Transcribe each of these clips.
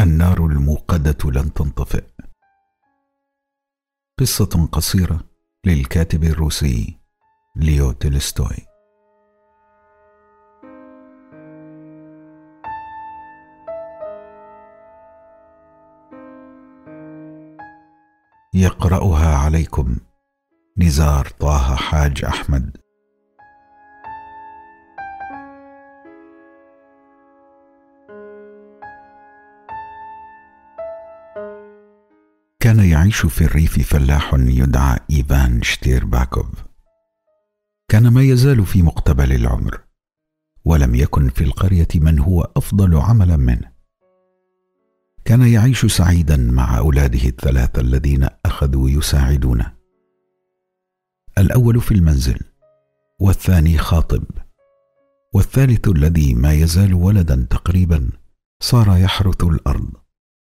النار الموقدة لن تنطفئ. قصة قصيرة للكاتب الروسي ليو تولستوي. يقرأها عليكم نزار طه حاج أحمد. كان يعيش في الريف فلاح يدعى إيفان شتيرباكوف. كان ما يزال في مقتبل العمر، ولم يكن في القرية من هو أفضل عملا منه. كان يعيش سعيدا مع أولاده الثلاثة الذين أخذوا يساعدونه، الأول في المنزل، والثاني خاطب، والثالث الذي ما يزال ولدا تقريبا صار يحرث الأرض.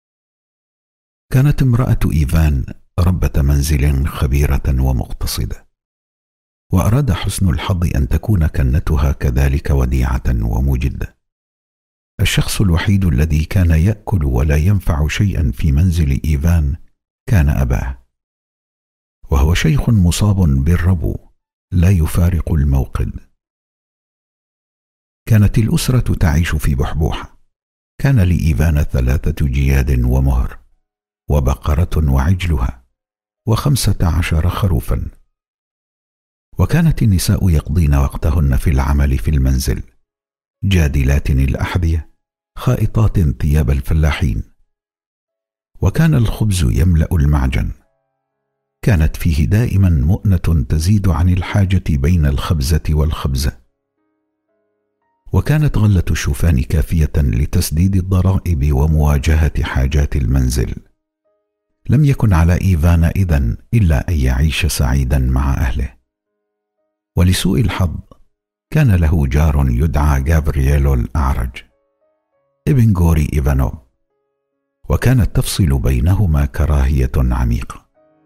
كانت امرأة إيفان ربة منزل خبيرة ومقتصدة، وأراد حسن الحظ أن تكون كنتها كذلك وديعة ومجدة. الشخص الوحيد الذي كان يأكل ولا ينفع شيئا في منزل إيفان كان أباه، وهو شيخ مصاب بالربو لا يفارق الموقد. كانت الأسرة تعيش في بحبوحة. كان لإيفان 3 جياد ومهر، وبقرة وعجلها، 15 خروفا. وكانت النساء يقضين وقتهن في العمل في المنزل، جادلات الأحذية، خائطات ثياب الفلاحين. وكان الخبز يملأ المعجن. كانت فيه دائما مؤنة تزيد عن الحاجة بين الخبزة والخبزة. وكانت غلة الشوفان كافية لتسديد الضرائب ومواجهة حاجات المنزل. لم يكن على إيفان إذن إلا أن يعيش سعيدا مع أهله. ولسوء الحظ كان له جار يدعى غافرييلو الأعرج ابن غوري إيفانوف، وكانت تفصل بينهما كراهية عميقة.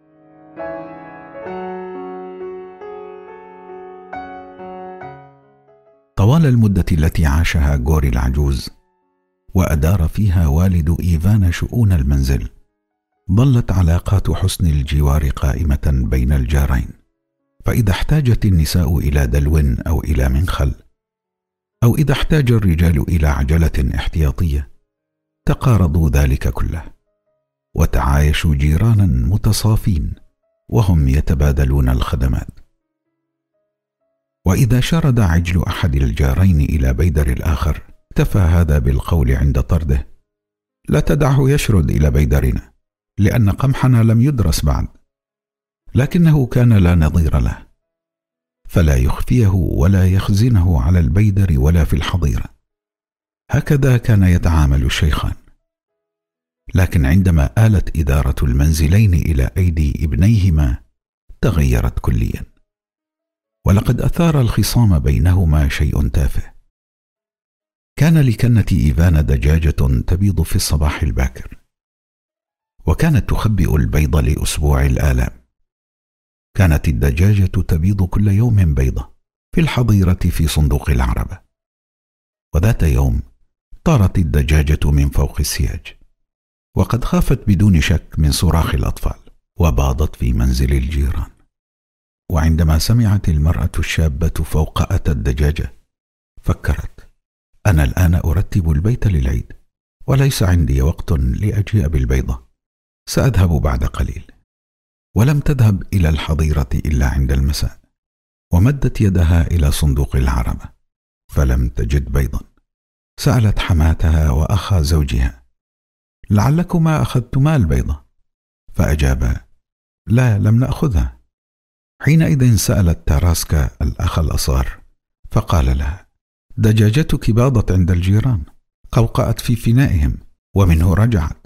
طوال المدة التي عاشها غوري العجوز وأدار فيها والد إيفان شؤون المنزل، ظلت علاقات حسن الجوار قائمة بين الجارين. فإذا احتاجت النساء إلى دلو أو إلى منخل، أو إذا احتاج الرجال إلى عجلة احتياطية، تقارضوا ذلك كله، وتعايشوا جيرانا متصافين وهم يتبادلون الخدمات. وإذا شرد عجل أحد الجارين إلى بيدر الآخر، اكتفى هذا بالقول عند طرده: لا تدعه يشرد إلى بيدرنا، لأن قمحنا لم يدرس بعد. لكنه كان لا نظير له، فلا يخفيه ولا يخزنه على البيدر ولا في الحظيرة. هكذا كان يتعامل الشيخان. لكن عندما آلت إدارة المنزلين إلى أيدي ابنيهما تغيرت كليا، ولقد أثار الخصام بينهما شيء تافه. كان لكنة إيفان دجاجة تبيض في الصباح الباكر، وكانت تخبئ البيض لأسبوع الآلام. كانت الدجاجة تبيض كل يوم بيضة في الحظيرة في صندوق العربة. وذات يوم طارت الدجاجة من فوق السياج، وقد خافت بدون شك من صراخ الأطفال، وباضت في منزل الجيران. وعندما سمعت المرأة الشابة فوقأة الدجاجة، فكرت: أنا الآن أرتب البيت للعيد، وليس عندي وقت لأجيء بالبيضة، سأذهب بعد قليل. ولم تذهب إلى الحظيرة إلا عند المساء، ومدت يدها إلى صندوق العربة فلم تجد بيضا. سألت حماتها وأخا زوجها: لعلكما أخذتما البيضة؟ فأجابا: لا، لم نأخذها. حينئذ سألت تاراسكا الأخ الأصغر، فقال لها: دجاجتك باضت عند الجيران، قوقعت في فنائهم، ومنه رجعت.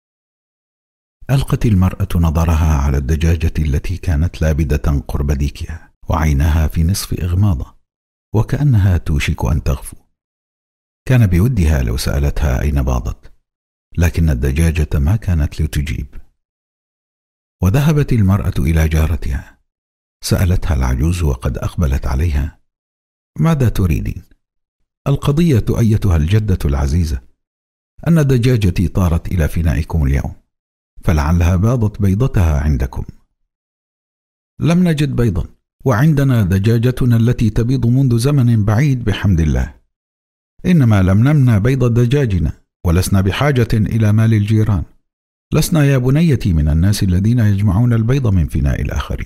ألقت المرأة نظرها على الدجاجة التي كانت لابدة قرب ديكها، وعينها في نصف إغماضة، وكأنها توشك أن تغفو. كان بودها لو سألتها أين باضت، لكن الدجاجة ما كانت لتجيب. وذهبت المرأة إلى جارتها، سألتها العجوز وقد أقبلت عليها: ماذا تريدين؟ القضية أيتها الجدة العزيزة أن دجاجتي طارت إلى فنائكم اليوم، فلعلها باضت بيضتها عندكم. لم نجد بيضا، وعندنا دجاجتنا التي تبيض منذ زمن بعيد بحمد الله، إنما لم نمنع بيض دجاجنا، ولسنا بحاجة إلى مال الجيران. لسنا يا بنيتي من الناس الذين يجمعون البيض من فناء الآخرين.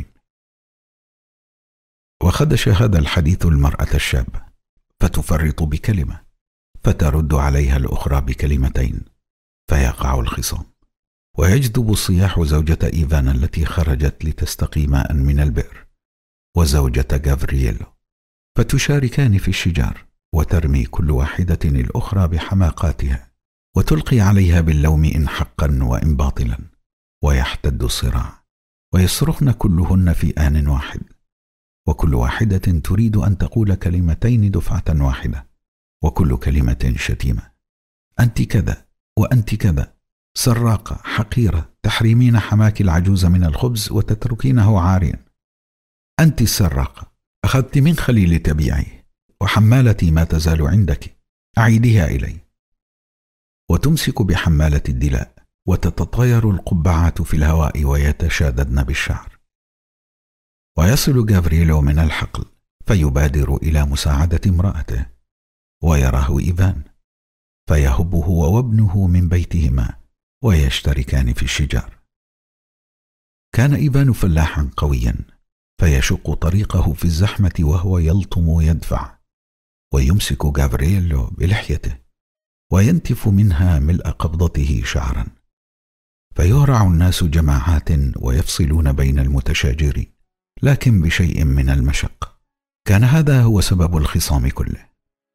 وخدش هذا الحديث المرأة الشابة، فتفرط بكلمة، فترد عليها الأخرى بكلمتين، فيقع الخصام، ويجذب الصياح زوجة إيفان التي خرجت لتستقي ماء من البئر وزوجة غافرييلو، فتشاركان في الشجار، وترمي كل واحدة الأخرى بحماقاتها، وتلقي عليها باللوم إن حقا وإن باطلا، ويحتد الصراع، ويصرخن كلهن في آن واحد، وكل واحدة تريد أن تقول كلمتين دفعة واحدة، وكل كلمة شتيمة. أنت كذا وأنت كذا، سراقة حقيرة، تحرمين حماك العجوز من الخبز وتتركينه عاريا. أنت السراقة، أخذت من خليل تبيعي، وحمالتي ما تزال عندك، أعيدها إلي. وتمسك بحمالة الدلاء، وتتطاير القبعات في الهواء ويتشاددن بالشعر. ويصل غافرييلو من الحقل، فيبادر إلى مساعدة امرأته، ويراه إيفان، فيهب هو وابنه من بيتهما، ويشتركان في الشجار. كان إيفان فلاحا قويا، فيشق طريقه في الزحمة وهو يلطم ويدفع، ويمسك غافرييلو بلحيته، وينتف منها ملء قبضته شعرا، فيهرع الناس جماعات ويفصلون بين المتشاجرين، لكن بشيء من المشق. كان هذا هو سبب الخصام كله.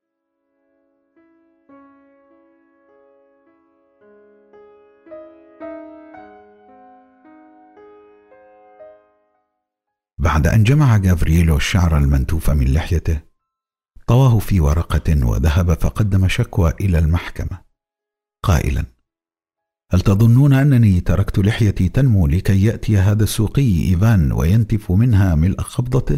بعد أن جمع غافرييلو الشعر المنتوف من لحيته، طواه في ورقة وذهب فقدم شكوى إلى المحكمة قائلا: هل تظنون أنني تركت لحيتي تنمو لكي يأتي هذا السوقي إيفان وينتف منها ملء قبضته؟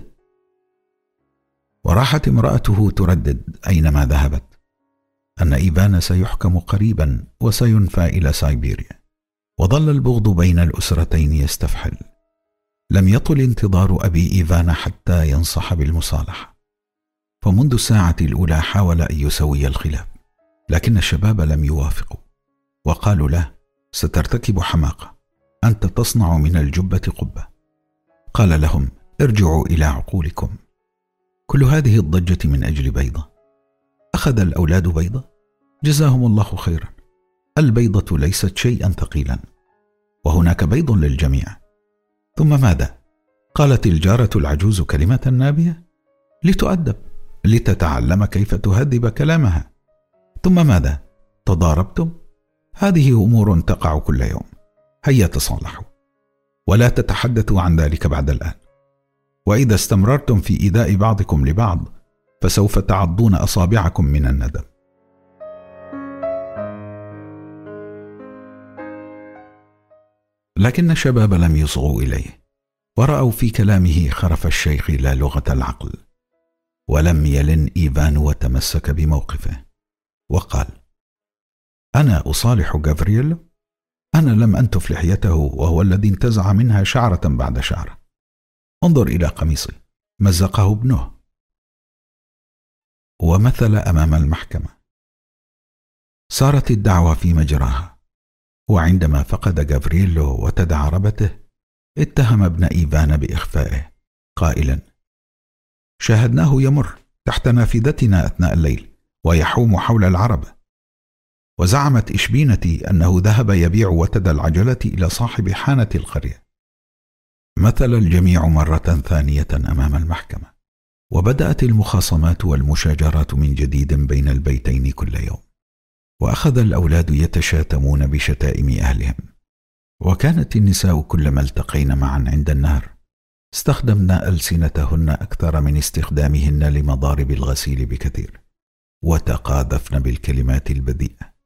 وراحت امرأته تردد أينما ذهبت أن إيفان سيحكم قريبا وسينفى إلى سيبيريا. وظل البغض بين الأسرتين يستفحل. لم يطل انتظار أبي إيفان حتى ينصح بالمصالحة، فمنذ الساعة الأولى حاول أن يسوي الخلاف، لكن الشباب لم يوافقوا، وقالوا له: سترتكب حماقة، أنت تصنع من الجبة قبة. قال لهم: ارجعوا إلى عقولكم، كل هذه الضجة من أجل بيضة. أخذ الأولاد بيضة، جزاهم الله خيرا، البيضة ليست شيئا ثقيلا، وهناك بيض للجميع. ثم ماذا؟ قالت الجارة العجوز كلمة نابية لتؤدب، لتتعلم كيف تهذب كلامها. ثم ماذا؟ تضاربتم؟ هذه أمور تقع كل يوم، هيا تصالحوا، ولا تتحدثوا عن ذلك بعد الآن، وإذا استمررتم في إيذاء بعضكم لبعض فسوف تعضون أصابعكم من الندم. لكن الشباب لم يصغوا إليه، ورأوا في كلامه خرف الشيخ لا لغة العقل. ولم يلن إيفان وتمسك بموقفه وقال: أنا أصالح غافرييلو؟ أنا لم أنتف لحيته وهو الذي انتزع منها شعرة بعد شعرة. انظر إلى قميصي، مزقه ابنه. ومثل أمام المحكمة. صارت الدعوة في مجراها، وعندما فقد غافرييلو وتدعربته اتهم ابن إيفان بإخفائه قائلا: شاهدناه يمر تحت نافذتنا أثناء الليل ويحوم حول العربة، وزعمت إشبينتي أنه ذهب يبيع وتد العجلة إلى صاحب حانة القرية. مثل الجميع مرة ثانية أمام المحكمة، وبدأت المخاصمات والمشاجرات من جديد بين البيتين كل يوم، وأخذ الأولاد يتشاتمون بشتائم أهلهم، وكانت النساء كلما التقين معا عند النهر استخدمن ألسنتهن أكثر من استخدامهن لمضارب الغسيل بكثير، وتقاذفن بالكلمات البذيئة.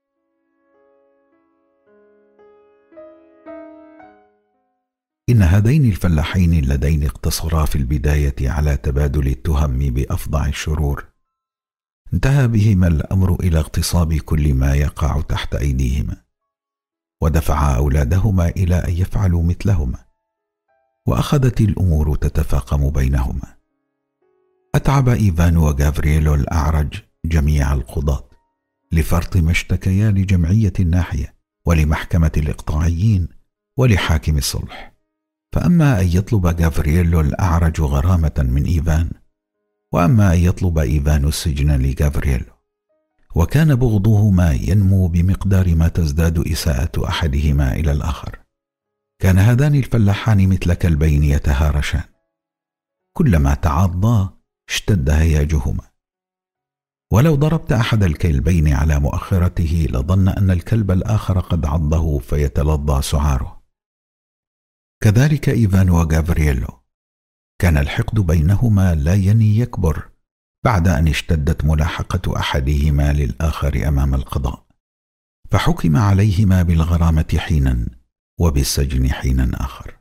إن هذين الفلاحين اللذين اقتصرا في البداية على تبادل التهم بأفظع الشرور انتهى بهما الأمر إلى اغتصاب كل ما يقع تحت أيديهما، ودفع أولادهما إلى أن يفعلوا مثلهما، وأخذت الأمور تتفاقم بينهما. أتعب إيفان وغافرييلو الأعرج جميع القضاة لفرط ما اشتكيا لجمعية الناحية ولمحكمة الإقطاعيين ولحاكم الصلح. فأما أن يطلب غافرييلو الأعرج غرامة من إيفان، وأما أن يطلب إيفان السجن لغافرييلو، وكان بغضهما ينمو بمقدار ما تزداد إساءة أحدهما إلى الآخر. كان هذان الفلاحان مثل كلبين يتهارشان، كلما تعاضا اشتد هياجهما، ولو ضربت أحد الكلبين على مؤخرته لظن أن الكلب الآخر قد عضه فيتلظى سعاره. كذلك إيفان وغافرييلو، كان الحقد بينهما لا يني يكبر بعد أن اشتدت ملاحقة أحدهما للآخر أمام القضاء، فحكم عليهما بالغرامة حينا وبالسجن حينا آخر.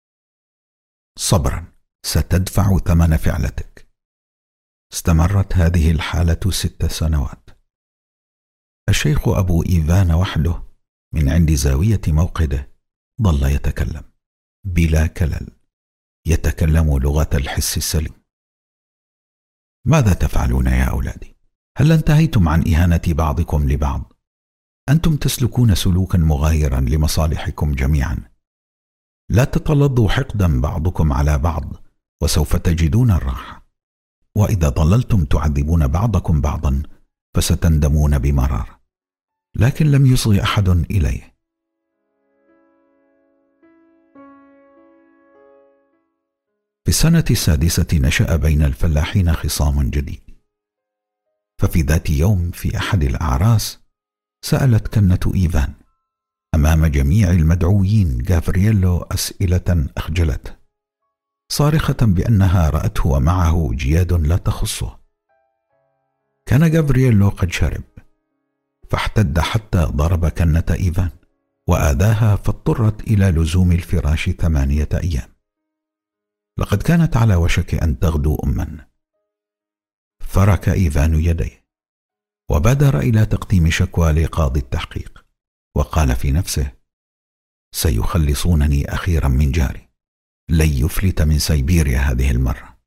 صبرا، ستدفع ثمن فعلتك. استمرت هذه الحالة 6 سنوات. الشيخ أبو إيفان وحده من عند زاوية موقده ظل يتكلم بلا كلل، يتكلم لغة الحس السليم. ماذا تفعلون يا أولادي؟ هل انتهيتم عن إهانة بعضكم لبعض؟ أنتم تسلكون سلوكا مغايرا لمصالحكم جميعا. لا تتلظوا حقدا بعضكم على بعض وسوف تجدون الراحة، وإذا ظللتم تعذبون بعضكم بعضا فستندمون بمرار. لكن لم يصغي أحد إليه. في السنة 6 نشأ بين الفلاحين خصام جديد. ففي ذات يوم في أحد الأعراس سألت كنة إيفان أمام جميع المدعوين غافرييلو أسئلة أخجلته، صارخة بأنها رأته ومعه جياد لا تخصه. كان غافرييلو قد شرب، فاحتد حتى ضرب كنة إيفان وآذاها، فاضطرت إلى لزوم الفراش 8 أيام. لقد كانت على وشك أن تغدو أما. فرك إيفان يديه وبادر إلى تقديم شكوى لقاضي التحقيق، وقال في نفسه: سيخلصونني أخيرا من جاري، لن يفلت من سيبيريا هذه المرة.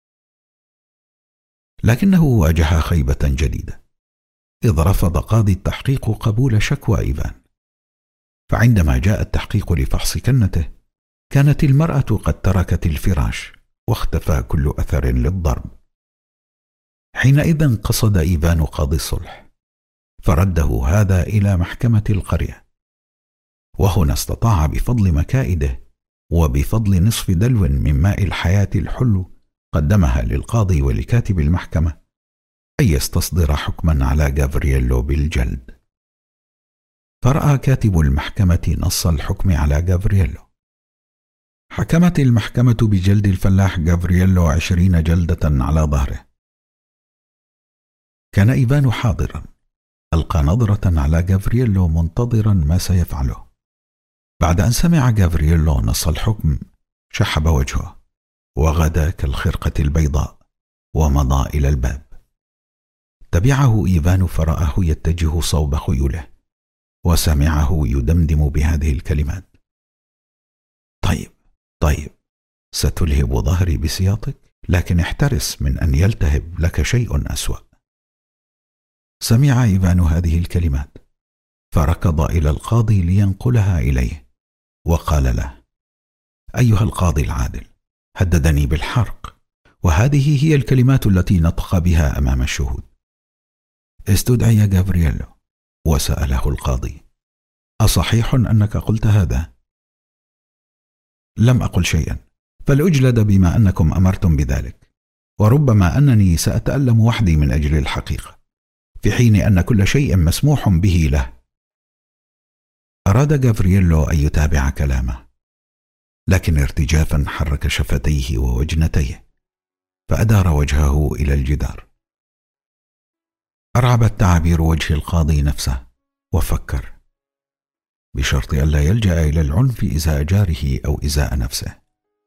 لكنه واجه خيبة جديدة، إذ رفض قاضي التحقيق قبول شكوى إيفان. فعندما جاء التحقيق لفحص كنته، كانت المرأة قد تركت الفراش واختفى كل أثر للضرب. حينئذ قصد إيفان قاضي الصلح، فرده هذا إلى محكمة القرية، وهنا استطاع بفضل مكائده وبفضل نصف دلو من ماء الحياة الحلو قدمها للقاضي ولكاتب المحكمة أن يستصدر حكما على غافرييلو بالجلد. فرأى كاتب المحكمة نص الحكم على غافرييلو. حكمت المحكمة بجلد الفلاح غافرييلو 20 جلدة على ظهره. كان إيفان حاضرا، ألقى نظرة على غافرييلو منتظرا ما سيفعله. بعد أن سمع غافرييلو نص الحكم شحب وجهه وغدا كالخرقة البيضاء ومضى إلى الباب. تبعه إيفان فرآه يتجه صوب خيوله، وسمعه يدمدم بهذه الكلمات: طيب، ستلهب ظهري بسياطك، لكن احترس من أن يلتهب لك شيء أسوأ. سمع إيفان هذه الكلمات فركض إلى القاضي لينقلها إليه، وقال له: أيها القاضي العادل، هددني بالحرق، وهذه هي الكلمات التي نطق بها أمام الشهود. استدعي غافرييلو وسأله القاضي: أصحيح أنك قلت هذا؟ لم أقل شيئا، فلأجلد بما أنكم أمرتم بذلك، وربما أنني سأتألم وحدي من أجل الحقيقة، في حين أن كل شيء مسموح به له. أراد غافرييلو أن يتابع كلامه، لكن ارتجافا حرك شفتيه ووجنتيه، فأدار وجهه إلى الجدار. أرعبت تعابير وجه القاضي نفسه، وفكر: بشرط ألا يلجأ إلى العنف إزاء جاره أو إزاء نفسه.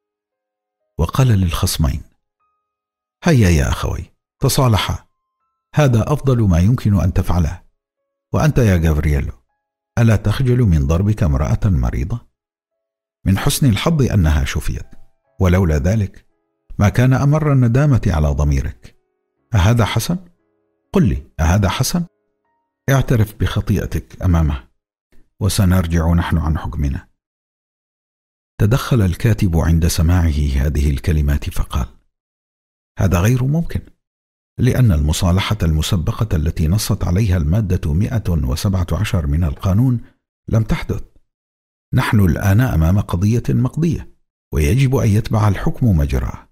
وقال للخصمين: هيا يا أخوي، تصالحا، هذا أفضل ما يمكن أن تفعله. وأنت يا غافرييلو، ألا تخجل من ضربك امرأة مريضة؟ من حسن الحظ أنها شفيت، ولولا ذلك ما كان أمر الندامة على ضميرك. أهذا حسن؟ قل لي، أهذا حسن؟ اعترف بخطيئتك أمامه، وسنرجع نحن عن حكمنا. تدخل الكاتب عند سماعه هذه الكلمات فقال: هذا غير ممكن، لأن المصالحة المسبقة التي نصت عليها المادة 117 من القانون لم تحدث. نحن الآن أمام قضية مقضية، ويجب أن يتبع الحكم مجراه.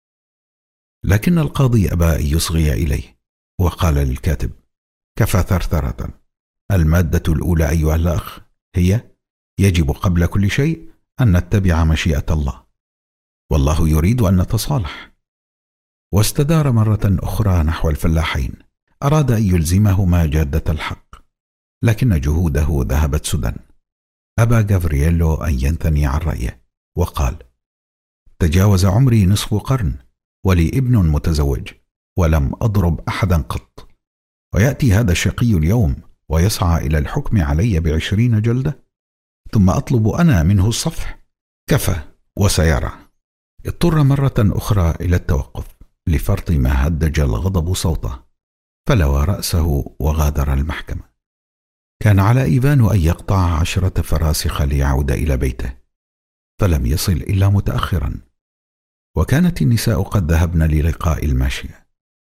لكن القاضي أبى أن يصغي إليه، وقال للكاتب: كفى ثرثرة. المادة الأولى أيها الأخ هي: يجب قبل كل شيء أن نتبع مشيئة الله، والله يريد أن نتصالح. واستدار مرة أخرى نحو الفلاحين، أراد أن يلزمهما جادة الحق، لكن جهوده ذهبت سدى. أبى غافرييلو أن ينثني عن رأيه، وقال: تجاوز عمري نصف قرن، ولي ابن متزوج، ولم أضرب أحدا قط، ويأتي هذا الشقي اليوم ويسعى إلى الحكم علي ب20 جلدة، ثم أطلب أنا منه الصفح؟ كفى وسيرى. اضطر مرة أخرى إلى التوقف لفرط ما هدج الغضب صوته، فلوى رأسه وغادر المحكمة. كان على إيفان أن يقطع 10 فراسخ ليعود إلى بيته، فلم يصل إلا متأخرا، وكانت النساء قد ذهبن للقاء الماشية.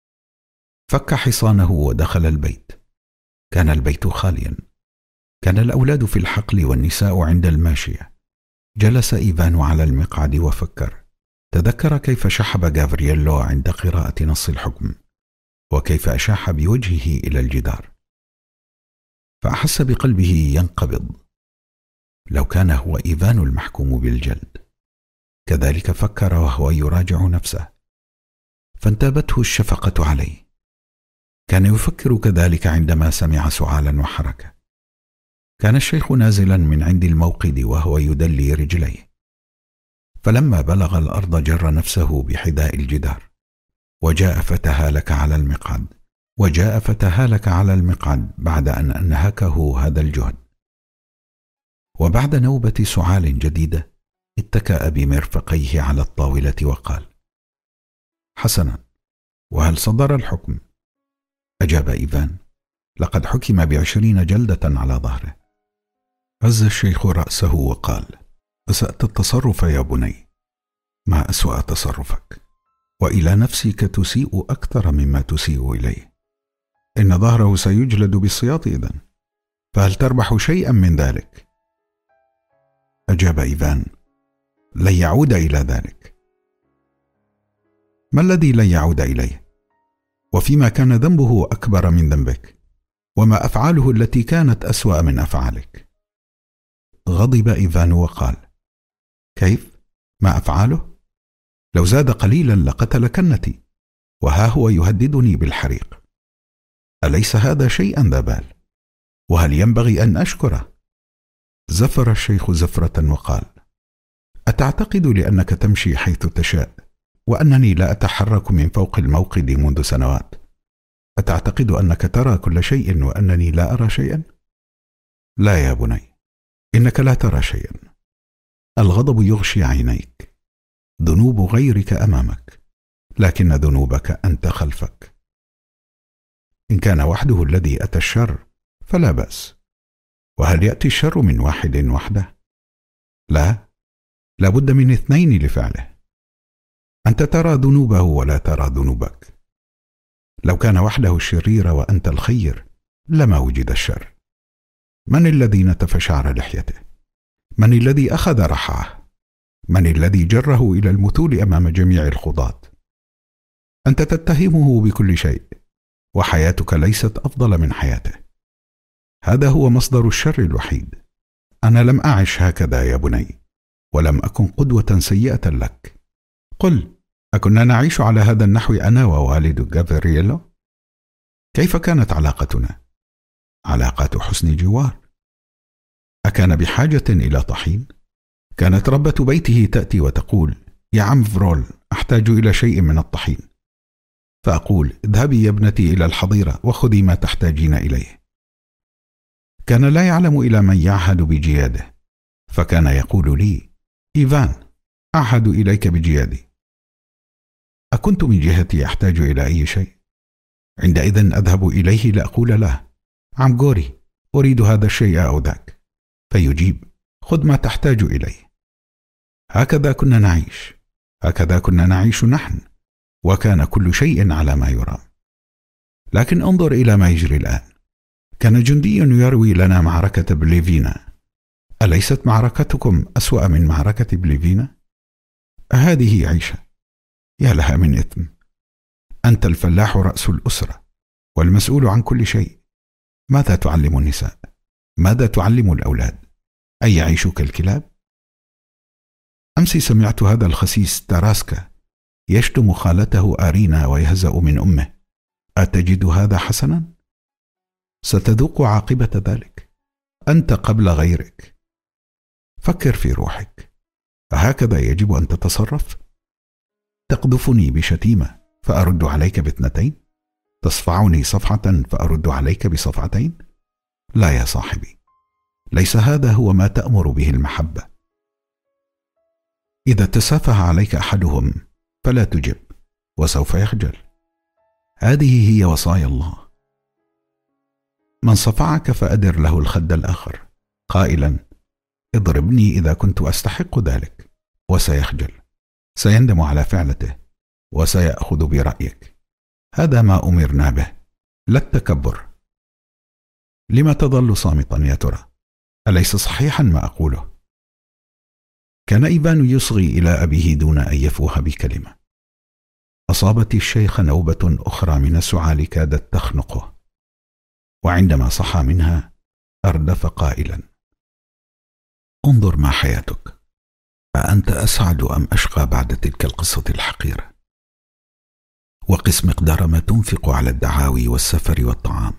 فك حصانه ودخل البيت. كان البيت خاليا، كان الأولاد في الحقل والنساء عند الماشية. جلس إيفان على المقعد وفكر. تذكر كيف شحب غافرييلو عند قراءة نص الحكم، وكيف أشاح بوجهه إلى الجدار، فأحس بقلبه ينقبض. لو كان هو إيفان المحكوم بالجلد. كذلك فكر وهو يراجع نفسه، فانتابته الشفقة عليه. كان يفكر كذلك عندما سمع سعالا وحركة. كان الشيخ نازلا من عند الموقد وهو يدلي رجليه، فلما بلغ الأرض جر نفسه بحذاء الجدار، وجاء فتهالك على المقعد، بعد أن أنهكه هذا الجهد. وبعد نوبة سعال جديدة اتكأ بمرفقيه على الطاولة وقال: حسنا، وهل صدر الحكم؟ أجاب إيفان: لقد حكم ب20 جلدة على ظهره. هز الشيخ رأسه وقال: أسأت التصرف يا بني. ما أسوأ تصرفك؟ وإلى نفسك تسيء أكثر مما تسيء إليه. إن ظهره سيجلد بالسياط إذن، فهل تربح شيئا من ذلك؟ أجاب إيفان: لن يعود إلى ذلك. ما الذي لن يعود إليه؟ وفيما كان ذنبه أكبر من ذنبك، وما أفعاله التي كانت أسوأ من أفعالك. غضب إيفان وقال: كيف؟ ما أفعاله؟ لو زاد قليلا لقتل كنتي، وها هو يهددني بالحريق. أليس هذا شيئا ذا بال؟ وهل ينبغي أن أشكره؟ زفر الشيخ زفرة وقال: أتعتقد لأنك تمشي حيث تشاء وأنني لا أتحرك من فوق الموقد منذ سنوات، أتعتقد أنك ترى كل شيء وأنني لا أرى شيئا؟ لا يا بني، إنك لا ترى شيئا. الغضب يغشي عينيك، ذنوب غيرك أمامك، لكن ذنوبك أنت خلفك. إن كان وحده الذي أتى الشر فلا بأس، وهل يأتي الشر من واحد وحده؟ لا، لابد من 2 لفعله. أنت ترى ذنوبه ولا ترى ذنوبك. لو كان وحده الشرير وأنت الخير لما وجد الشر. من الذي نتف شعر لحيته؟ من الذي أخذ رحاه؟ من الذي جره إلى المثول أمام جميع الخضاة؟ أنت تتهمه بكل شيء، وحياتك ليست أفضل من حياته. هذا هو مصدر الشر الوحيد. أنا لم أعش هكذا يا بني، ولم أكن قدوة سيئة لك. قل، أكنا نعيش على هذا النحو أنا ووالد غافرييلو؟ كيف كانت علاقتنا؟ علاقات حسن جوار. أكان بحاجة إلى طحين؟ كانت ربة بيته تأتي وتقول: يا عم فرول، أحتاج إلى شيء من الطحين. فأقول: اذهبي يا ابنتي إلى الحظيرة وخذي ما تحتاجين إليه. كان لا يعلم إلى من يعهد بجياده، فكان يقول لي: إيفان، أعهد إليك بجيادي. أكنت من جهتي أحتاج إلى أي شيء؟ عندئذ أذهب إليه لأقول له: عم غوري، أريد هذا الشيء أو ذاك، فيجيب: خذ ما تحتاج إليه. هكذا كنا نعيش نحن، وكان كل شيء على ما يرام. لكن انظر إلى ما يجري الآن. كان جندي يروي لنا معركة بليفينا. أليست معركتكم أسوأ من معركة بليفينا؟ هذه عيشة، يا لها من إثم. أنت الفلاح رأس الأسرة والمسؤول عن كل شيء. ماذا تعلم النساء؟ ماذا تعلم الأولاد؟ أي يعيشوا كالكلاب؟ أمس سمعت هذا الخسيس تاراسكا يشتم خالته أرينا ويهزأ من أمه. أتجد هذا حسنا؟ ستذوق عاقبة ذلك أنت قبل غيرك. فكر في روحك، هكذا يجب أن تتصرف؟ تقذفني بشتيمة فأرد عليك باثنتين؟ تصفعني صفحة فأرد عليك بصفعتين؟ لا يا صاحبي، ليس هذا هو ما تأمر به المحبة. إذا تسافه عليك أحدهم فلا تجب، وسوف يخجل. هذه هي وصايا الله. من صفعك فأدر له الخد الآخر، قائلا: اضربني إذا كنت أستحق ذلك. وسيخجل، سيندم على فعلته، وسيأخذ برأيك. هذا ما أمرنا به، لا التكبر. لما تظل صامتا يا ترى؟ أليس صحيحا ما أقوله؟ كان إيفان يصغي إلى أبيه دون أن يفوه بكلمة. أصابت الشيخ نوبة أخرى من السعال كادت تخنقه، وعندما صحى منها أردف قائلا: انظر ما حياتك، أأنت أسعد أم أشقى بعد تلك القصة الحقيرة؟ وقس مقدار ما تنفق على الدعاوي والسفر والطعام.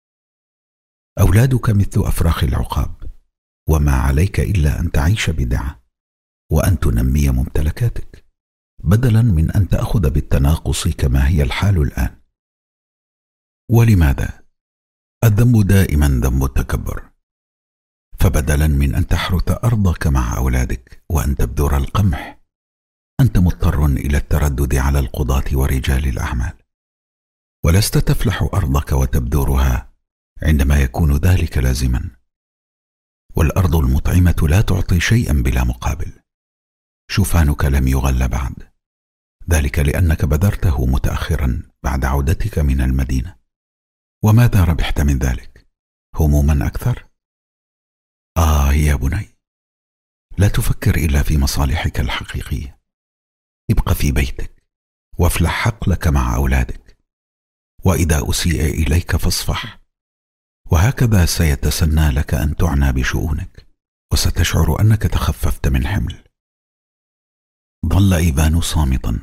أولادك مثل أفراخ العقاب، وما عليك إلا أن تعيش بدعة وأن تنمي ممتلكاتك، بدلا من أن تأخذ بالتناقص كما هي الحال الآن. ولماذا؟ الذنب دائما ذنب التكبر. فبدلا من أن تحرث أرضك مع أولادك وأن تبذر القمح، أنت مضطر إلى التردد على القضاة ورجال الأعمال، ولست تفلح أرضك وتبذرها عندما يكون ذلك لازما. والأرض المطعمة لا تعطي شيئا بلا مقابل. شوفانك لم يغل بعد، ذلك لأنك بذرته متأخرا بعد عودتك من المدينة. وماذا ربحت من ذلك؟ هموما أكثر؟ يا بني، لا تفكر إلا في مصالحك الحقيقية. ابق في بيتك وافلح حقلك مع أولادك، وإذا أسيء إليك فاصفح، وهكذا سيتسنى لك أن تعنى بشؤونك، وستشعر أنك تخففت من حمل. ظل إيفان صامتا.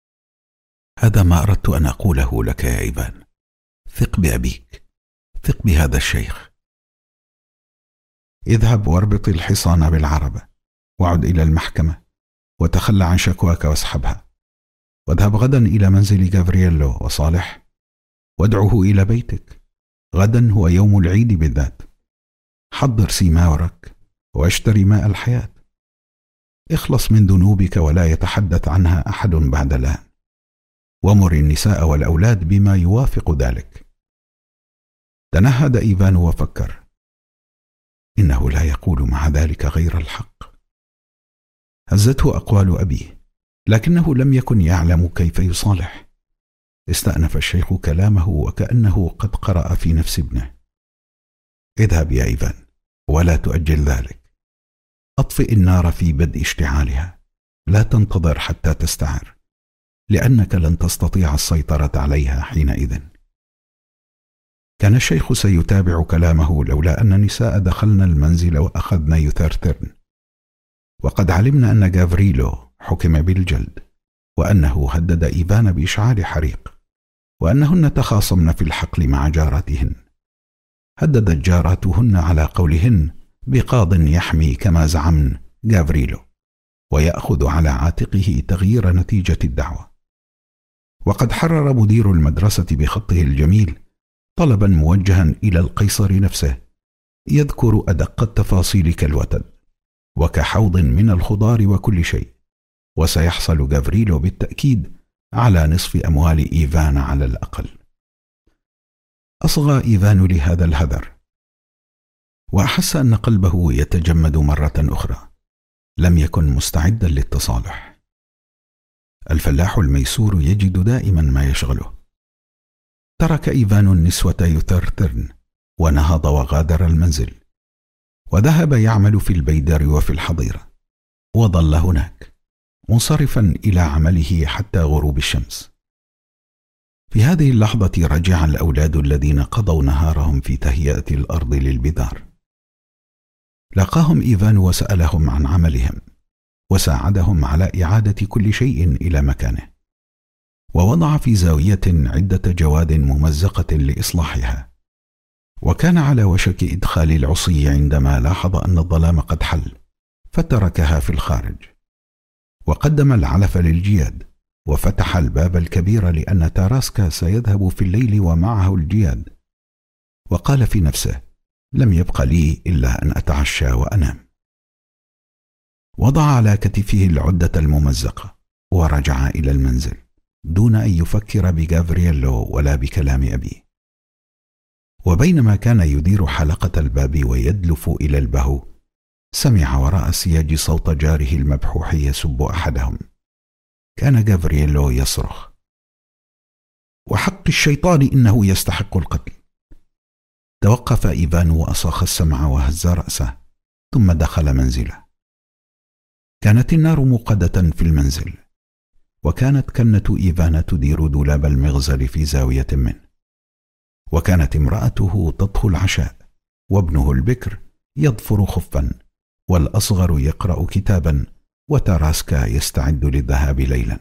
هذا ما أردت أن أقوله لك يا إيفان. ثق بأبيك، ثق بهذا الشيخ. اذهب واربط الحصان بالعربة، وعد إلى المحكمة، وتخلى عن شكواك واسحبها، واذهب غدا إلى منزل غافرييلو وصالح، وادعه إلى بيتك. غدا هو يوم العيد بالذات. حضر سيماورك واشتري ماء الحياة. اخلص من ذنوبك ولا يتحدث عنها أحد بعد الآن، ومر النساء والأولاد بما يوافق ذلك. تنهد إيفان وفكر: إنه لا يقول مع ذلك غير الحق. هزته أقوال أبيه، لكنه لم يكن يعلم كيف يصالح. استأنف الشيخ كلامه وكأنه قد قرأ في نفس ابنه. اذهب يا إيفان ولا تؤجل ذلك. أطفئ النار في بدء اشتعالها، لا تنتظر حتى تستعر، لأنك لن تستطيع السيطرة عليها حينئذ. كان الشيخ سيتابع كلامه لولا أن النساء دخلن المنزل وأخذن يثرثرن، وقد علمنا أن غافرييلو حكم بالجلد، وأنه هدد إيفان بإشعال حريق، وأنهن تخاصمن في الحقل مع جاراتهن. هددت جاراتهن على قولهن بقاض يحمي كما زعمن غافرييلو، ويأخذ على عاتقه تغيير نتيجة الدعوة. وقد حرر مدير المدرسة بخطه الجميل طلبا موجها إلى القيصر نفسه يذكر أدق التفاصيل كالوتد وكحوض من الخضار وكل شيء، وسيحصل جافريلو بالتأكيد على نصف أموال إيفان على الأقل. أصغى إيفان لهذا الهذر، وأحس أن قلبه يتجمد مرة أخرى. لم يكن مستعدا للتصالح. الفلاح الميسور يجد دائما ما يشغله. ترك إيفان النسوة يثرثرن ونهض وغادر المنزل، وذهب يعمل في البيدر وفي الحظيرة، وظل هناك منصرفا إلى عمله حتى غروب الشمس. في هذه اللحظة رجع الأولاد الذين قضوا نهارهم في تهيئة الأرض للبذار. لقاهم إيفان وسألهم عن عملهم، وساعدهم على إعادة كل شيء إلى مكانه، ووضع في زاوية عدة جواد ممزقة لإصلاحها، وكان على وشك إدخال العصي عندما لاحظ أن الظلام قد حل، فتركها في الخارج، وقدم العلف للجياد، وفتح الباب الكبير لأن تاراسكا سيذهب في الليل ومعه الجياد، وقال في نفسه: لم يبق لي إلا أن أتعشى وأنام. وضع على كتفه العدة الممزقة ورجع إلى المنزل دون أن يفكر بجافرييلو ولا بكلام أبيه. وبينما كان يدير حلقة الباب ويدلف إلى البهو، سمع وراء السياج صوت جاره المبحوح يسب أحدهم. كان جافرييلو يصرخ: وحق الشيطان إنه يستحق القتل. توقف إيفان وأصاخ السمع وهز رأسه، ثم دخل منزله. كانت النار موقدة في المنزل، وكانت كنة إيفان تدير دولاب المغزل في زاوية منه، وكانت امرأته تطهو العشاء، وابنه البكر يضفر خفا، والأصغر يقرأ كتابا، وتاراسكا يستعد للذهاب ليلا.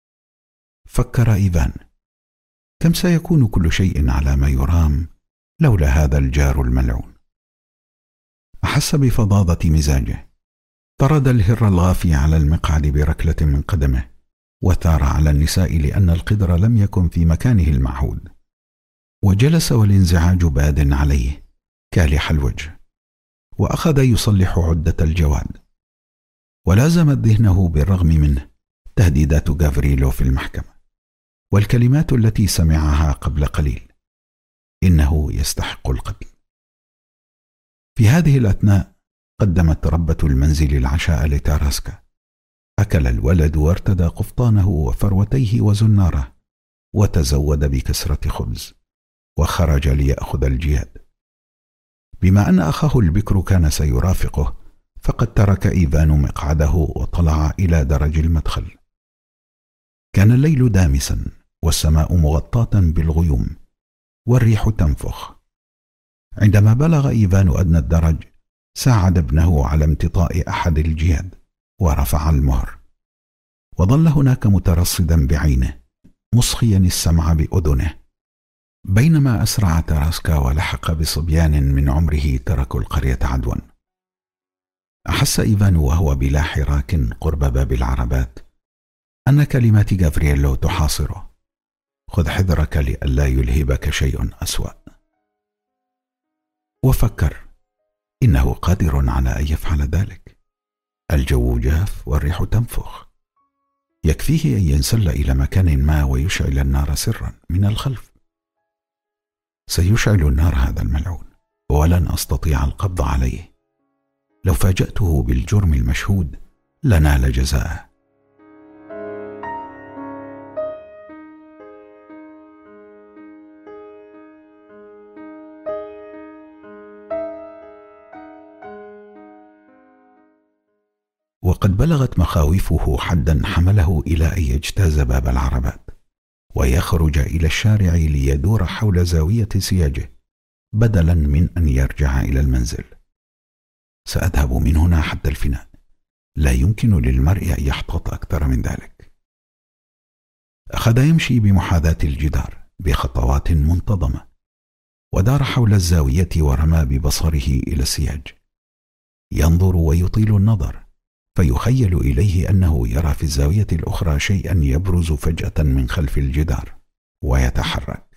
فكر إيفان: كم سيكون كل شيء على ما يرام لولا هذا الجار الملعون. أحس بفظاظة مزاجه، طرد الهر الغافي على المقعد بركلة من قدمه، وثار على النساء لأن القدر لم يكن في مكانه المعهود، وجلس والانزعاج باد عليه كالح الوجه، وأخذ يصلح عدة الجواد. ولازمت ذهنه بالرغم منه تهديدات جافرييلو في المحكمة، والكلمات التي سمعها قبل قليل: إنه يستحق القتل. في هذه الأثناء قدمت ربة المنزل العشاء لتاراسكا. أكل الولد وارتدى قفطانه وفروتيه وزناره، وتزود بكسرة خبز، وخرج ليأخذ الجياد. بما أن أخاه البكر كان سيرافقه، فقد ترك إيفان مقعده وطلع إلى درج المدخل. كان الليل دامسا، والسماء مغطاة بالغيوم، والريح تنفخ. عندما بلغ إيفان أدنى الدرج، ساعد ابنه على امتطاء أحد الجياد، ورفع المهر، وظل هناك مترصدا بعينه مصخيا السمع بأذنه، بينما أسرع تاراسكا ولحق بصبيان من عمره تركوا القرية عدوا. أحس إيفان وهو بلا حراك قرب باب العربات أن كلمات جافرييلو تحاصره: خذ حذرك لئلا يلهبك شيء أسوأ. وفكر: إنه قادر على أن يفعل ذلك. الجو جاف والريح تنفخ، يكفيه أن ينسل إلى مكان ما ويشعل النار سرا من الخلف. سيشعل النار هذا الملعون، ولن أستطيع القبض عليه. لو فاجأته بالجرم المشهود لنال جزاءه. وقد بلغت مخاوفه حدا حمله إلى أن يجتاز باب العربات ويخرج إلى الشارع ليدور حول زاوية سياجه، بدلا من أن يرجع إلى المنزل. سأذهب من هنا حتى الفناء، لا يمكن للمرء أن يحتاط أكثر من ذلك. أخذ يمشي بمحاذاة الجدار بخطوات منتظمة، ودار حول الزاوية ورمى ببصره إلى السياج، ينظر ويطيل النظر فيخيل إليه أنه يرى في الزاوية الأخرى شيئا يبرز فجأة من خلف الجدار ويتحرك،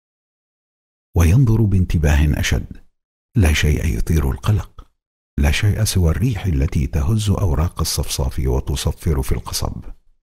وينظر بانتباه أشد. لا شيء يثير القلق، لا شيء سوى الريح التي تهز أوراق الصفصاف وتصفر في القصب.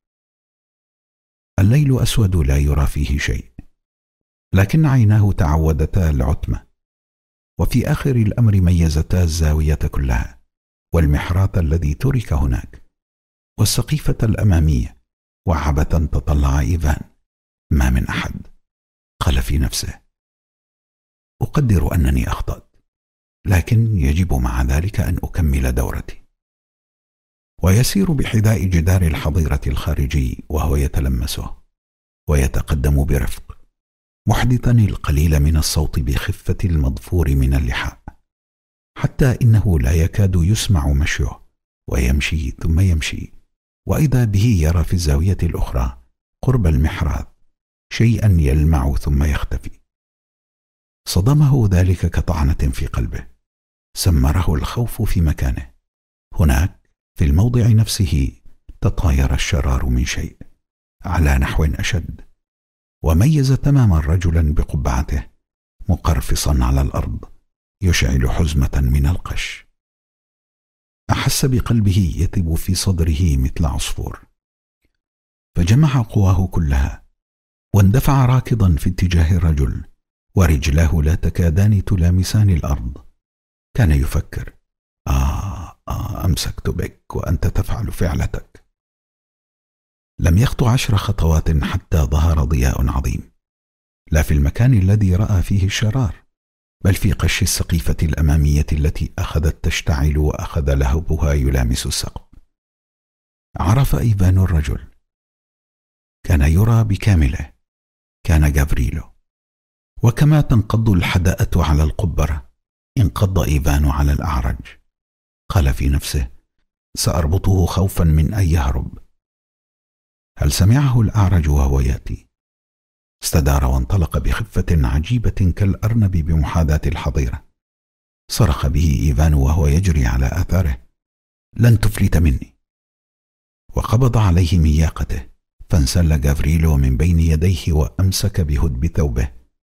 الليل أسود لا يرى فيه شيء، لكن عيناه تعودتا العتمة، وفي آخر الأمر ميزتا الزاوية كلها، والمحراث الذي ترك هناك، والسقيفة الأمامية. وعبثا تطلع إيفان: ما من أحد. قال في نفسه: أقدر أنني أخطأت، لكن يجب مع ذلك أن أكمل دورتي. ويسير بحذاء جدار الحظيرة الخارجي وهو يتلمسه، ويتقدم برفق، محدثا القليل من الصوت بخفة المضفور من اللحاء، حتى إنه لا يكاد يسمع مشيه، ويمشي ثم يمشي، وإذا به يرى في الزاوية الأخرى قرب المحراث شيئا يلمع ثم يختفي. صدمه ذلك كطعنة في قلبه، سمره الخوف في مكانه. هناك في الموضع نفسه تطاير الشرار من شيء على نحو أشد، وميز تماما رجلا بقبعته مقرفصا على الأرض يشعل حزمة من القش. أحس بقلبه يثب في صدره مثل عصفور، فجمع قواه كلها واندفع راكضا في اتجاه الرجل، ورجلاه لا تكادان تلامسان الأرض. كان يفكر: أمسكت بك وأنت تفعل فعلتك. لم يخطو 10 خطوات حتى ظهر ضياء عظيم، لا في المكان الذي رأى فيه الشرار، بل في قش السقيفة الأمامية التي أخذت تشتعل وأخذ لهبها يلامس السقف. عرف إيفان الرجل، كان يرى بكامله، كان غافريلو. وكما تنقض الحداءة على القبرة انقض إيفان على الأعرج. قال في نفسه: سأربطه خوفا من أن يهرب. هل سمعه الأعرج وهو يأتي؟ استدار وانطلق بخفة عجيبة كالأرنب بمحاذاة الحظيرة. صرخ به إيفان وهو يجري على آثاره: لن تفلت مني. وقبض عليه من ياقته، فانسل غافريلو من بين يديه وأمسك بهدب ثوبه.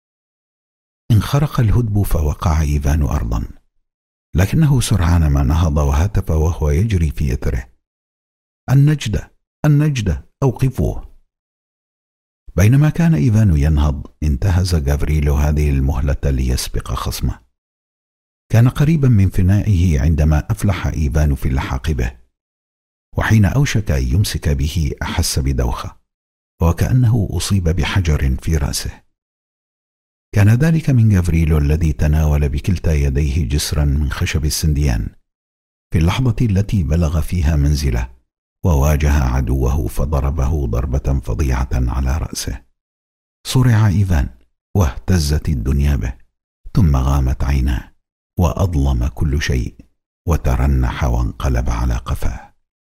انخرق الهدب فوقع إيفان أرضا، لكنه سرعان ما نهض وهتف وهو يجري في إثره: النجدة، النجدة، أوقفوه. بينما كان إيفان ينهض انتهز غافريلو هذه المهلة ليسبق خصمه. كان قريبا من فنائه عندما أفلح إيفان في اللحاق به، وحين أوشك أن يمسك به أحس بدوخة وكأنه أصيب بحجر في رأسه. كان ذلك من غافريلو الذي تناول بكلتا يديه جسرا من خشب السنديان في اللحظة التي بلغ فيها منزله وواجه عدوه فضربه ضربة فظيعة على رأسه. صرع إيفان واهتزت الدنيا به، ثم غامت عيناه وأظلم كل شيء وترنح وانقلب على قفاه.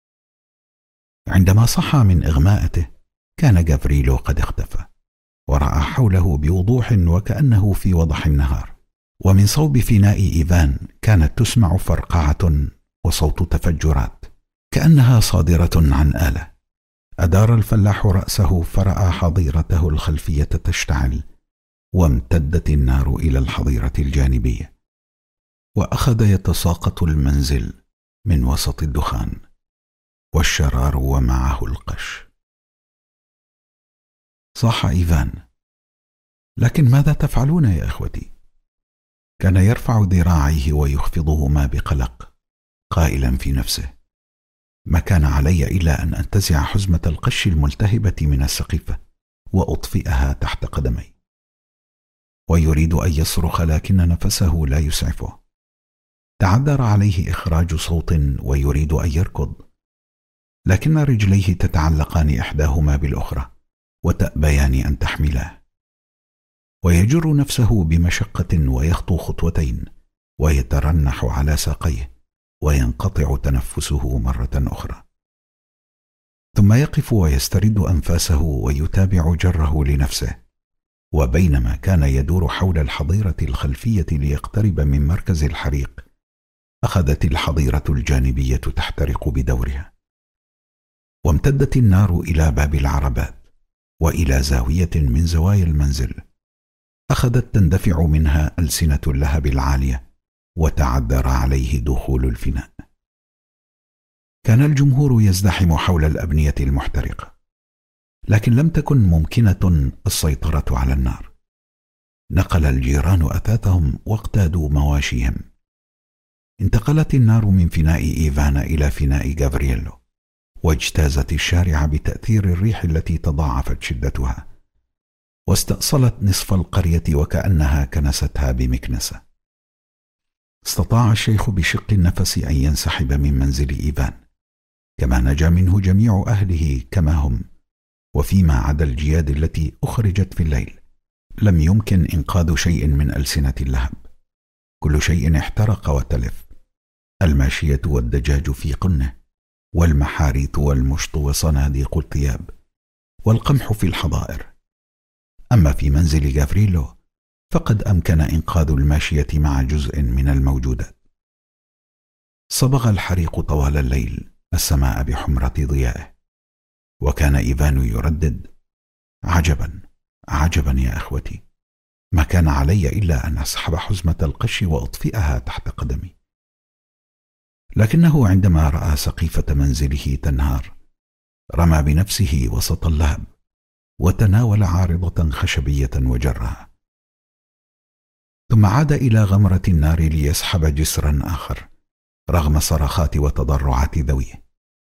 عندما صحى من إغماءته كان غافريلو قد اختفى، ورأى حوله بوضوح وكأنه في وضح النهار. ومن صوب فناء إيفان كانت تسمع فرقعة وصوت تفجرات كأنها صادرة عن آلة. أدار الفلاح رأسه فرأى حظيرته الخلفية تشتعل، وامتدت النار إلى الحظيرة الجانبية، وأخذ يتساقط المنزل من وسط الدخان، والشرار ومعه القش. صاح إيفان: لكن ماذا تفعلون يا إخوتي؟ كان يرفع ذراعيه ويخفضهما بقلق، قائلا في نفسه: ما كان علي إلا أن أنتزع حزمة القش الملتهبة من السقيفة وأطفئها تحت قدمي. ويريد أن يصرخ لكن نفسه لا يسعفه. تعذر عليه إخراج صوت ويريد أن يركض، لكن رجليه تتعلقان إحداهما بالأخرى وتأبيان أن تحملاه. ويجر نفسه بمشقة ويخطو خطوتين ويترنح على ساقيه وينقطع تنفسه مرة أخرى، ثم يقف ويسترد أنفاسه ويتابع جره لنفسه. وبينما كان يدور حول الحظيرة الخلفية ليقترب من مركز الحريق، أخذت الحظيرة الجانبية تحترق بدورها، وامتدت النار إلى باب العربات وإلى زاوية من زوايا المنزل، أخذت تندفع منها ألسنة اللهب العالية، وتعذر عليه دخول الفناء. كان الجمهور يزدحم حول الأبنية المحترقة، لكن لم تكن ممكنة السيطرة على النار. نقل الجيران أثاثهم واقتادوا مواشيهم. انتقلت النار من فناء إيفانا إلى فناء غافرييلو، واجتازت الشارع بتأثير الريح التي تضاعفت شدتها، واستأصلت نصف القرية وكأنها كنستها بمكنسة. استطاع الشيخ بشق النفس أن ينسحب من منزل إيفان، كما نجا منه جميع أهله كما هم، وفيما عدا الجياد التي أخرجت في الليل لم يمكن إنقاذ شيء من ألسنة اللهب. كل شيء احترق وتلف، الماشية والدجاج في قنه، والمحاريث والمشط وصناديق الثياب، والقمح في الحظائر. أما في منزل غافرييلو فقد أمكن إنقاذ الماشية مع جزء من الموجودات. صبغ الحريق طوال الليل السماء بحمرة ضيائه، وكان إيفان يردد: عجبا عجبا يا أخوتي، ما كان علي إلا أن أسحب حزمة القش وأطفئها تحت قدمي. لكنه عندما رأى سقيفة منزله تنهار رمى بنفسه وسط اللهب، وتناول عارضة خشبية وجرها، ثم عاد إلى غمرة النار ليسحب جسرا آخر رغم صرخات وتضرعات ذويه.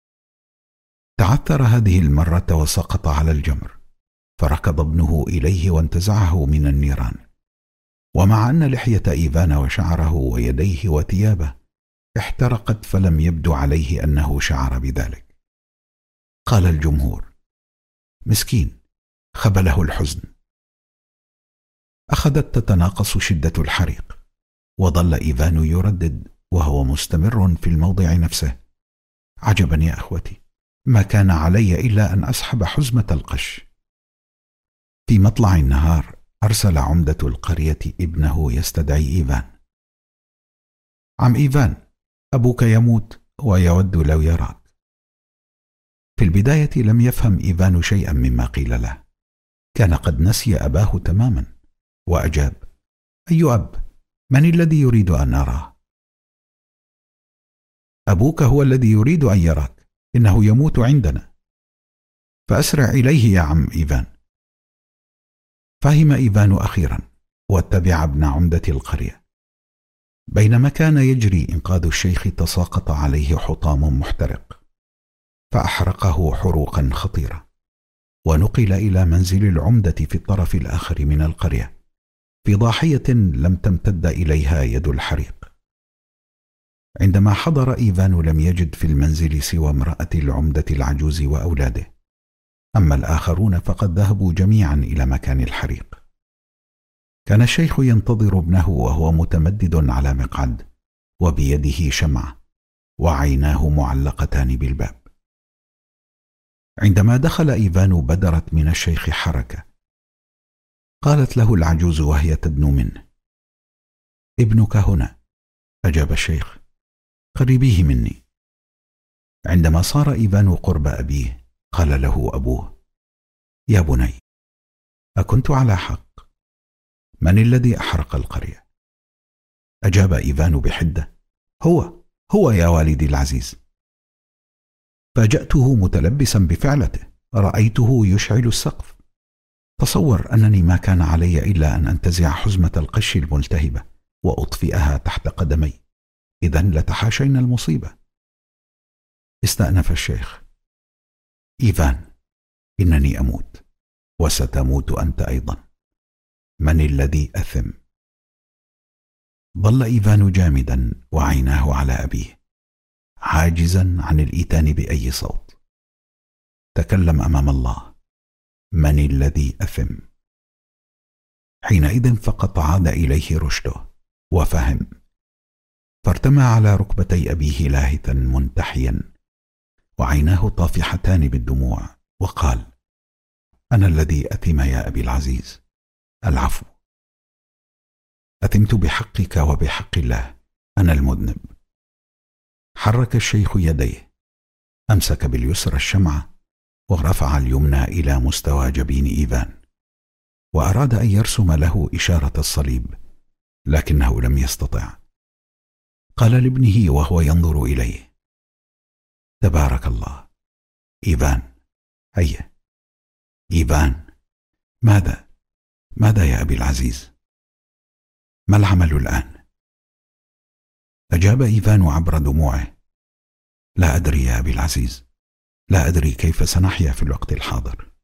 تعثر هذه المرة وسقط على الجمر، فركض ابنه إليه وانتزعه من النيران، ومع أن لحية إيفان وشعره ويديه وثيابه احترقت فلم يبدو عليه أنه شعر بذلك. قال الجمهور: مسكين، خبله الحزن. أخذت تتناقص شدة الحريق، وظل إيفان يردد وهو مستمر في الموضع نفسه: عجبا يا أخوتي، ما كان علي إلا أن أسحب حزمة القش. في مطلع النهار أرسل عمدة القرية ابنه يستدعي إيفان: عم إيفان، أبوك يموت ويود لو يراك. في البداية لم يفهم إيفان شيئا مما قيل له، كان قد نسي أباه تماما، وأجاب: أي أب؟ من الذي يريد أن أراه؟ أبوك هو الذي يريد أن يراك، إنه يموت عندنا، فأسرع إليه يا عم إيفان. فهم إيفان أخيرا واتبع ابن عمدة القرية. بينما كان يجري إنقاذ الشيخ تساقط عليه حطام محترق، فأحرقه حروقا خطيرة، ونقل إلى منزل العمدة في الطرف الآخر من القرية في ضاحية لم تمتد إليها يد الحريق. عندما حضر إيفان لم يجد في المنزل سوى امرأة العمدة العجوز وأولاده، أما الآخرون فقد ذهبوا جميعا إلى مكان الحريق. كان الشيخ ينتظر ابنه وهو متمدد على مقعد وبيده شمعة وعيناه معلقتان بالباب. عندما دخل إيفان بدرت من الشيخ حركة. قالت له العجوز وهي تدنو منه: ابنك هنا. أجاب الشيخ: قربيه مني. عندما صار إيفان قرب أبيه قال له أبوه: يا بني، أكنت على حق؟ من الذي أحرق القرية؟ أجاب إيفان بحدة: هو يا والدي العزيز. فاجأته متلبسا بفعلته، رأيته يشعل السقف. تصور أنني ما كان علي إلا أن أنتزع حزمة القش الملتهبة وأطفئها تحت قدمي، إذن لتحاشينا المصيبة. استأنف الشيخ: إيفان، إنني أموت وستموت أنت أيضا. من الذي أثم؟ ظل إيفان جامدا وعيناه على أبيه، عاجزا عن الإيتان بأي صوت. تكلم أمام الله: من الذي أثم؟ حينئذ فقط عاد إليه رشده وفهم، فارتمى على ركبتي أبيه لاهثا منتحيا وعيناه طافحتان بالدموع، وقال: أنا الذي أثم يا أبي العزيز، العفو. أثمت بحقك وبحق الله، أنا المذنب، حرك الشيخ يديه، أمسك باليسرى الشمعة ورفع اليمنى إلى مستوى جبين إيفان، وأراد أن يرسم له إشارة الصليب، لكنه لم يستطع. قال لابنه وهو ينظر إليه: تبارك الله. إيفان، هيا. إيفان، ماذا يا أبي العزيز؟ ما العمل الآن؟ أجاب إيفان عبر دموعه: لا أدري يا أبي العزيز، لا أدري كيف سنحيا في الوقت الحاضر.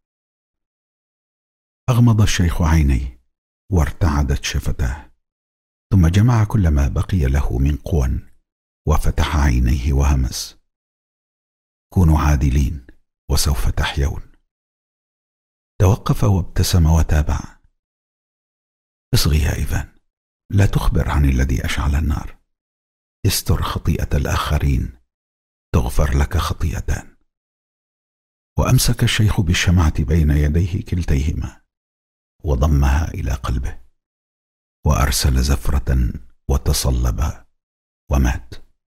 أغمض الشيخ عينيه وارتعدت شفتاه، ثم جمع كل ما بقي له من قوى وفتح عينيه وهمس: كونوا عادلين وسوف تحيون. توقف وابتسم وتابع: اصغي يا إيفان، لا تخبر عن الذي أشعل النار. استر خطيئة الآخرين تغفر لك خطيئتان. وأمسك الشيخ بالشمعة بين يديه كلتيهما وضمها إلى قلبه، وأرسل زفرة وتصلب ومات.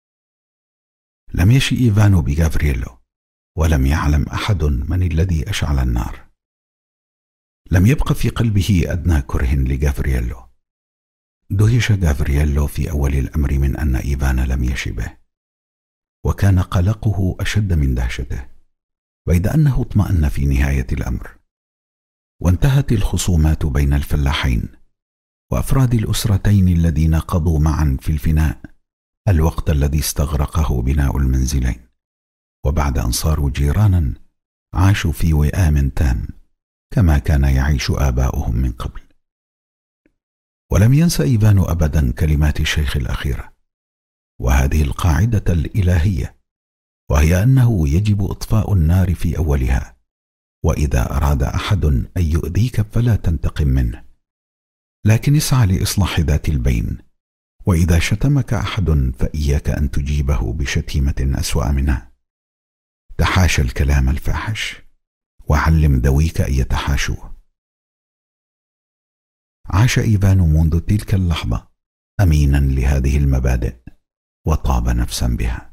لم يشي إيفان بغافرييلو، ولم يعلم أحد من الذي أشعل النار. لم يبق في قلبه أدنى كره لغافرييلو. دهش غافرييلو في أول الأمر من أن إيفان لم يش به، وكان قلقه أشد من دهشته، بيد أنه اطمأن في نهاية الأمر. وانتهت الخصومات بين الفلاحين وأفراد الأسرتين الذين قضوا معا في الفناء الوقت الذي استغرقه بناء المنزلين، وبعد أن صاروا جيرانا عاشوا في وئام تام كما كان يعيش آباؤهم من قبل. ولم ينس إيفان أبدا كلمات الشيخ الأخيرة، وهذه القاعدة الإلهية، وهي أنه يجب إطفاء النار في أولها، وإذا أراد أحد أن يؤذيك فلا تنتقم منه، لكن اسعى لإصلاح ذات البين. وإذا شتمك أحد فإياك أن تجيبه بشتيمة أسوأ منها. تحاشى الكلام الفاحش، وعلم ذويك أن يتحاشوه. عاش إيفان منذ تلك اللحظة أمينا لهذه المبادئ، وطاب نفسا بها.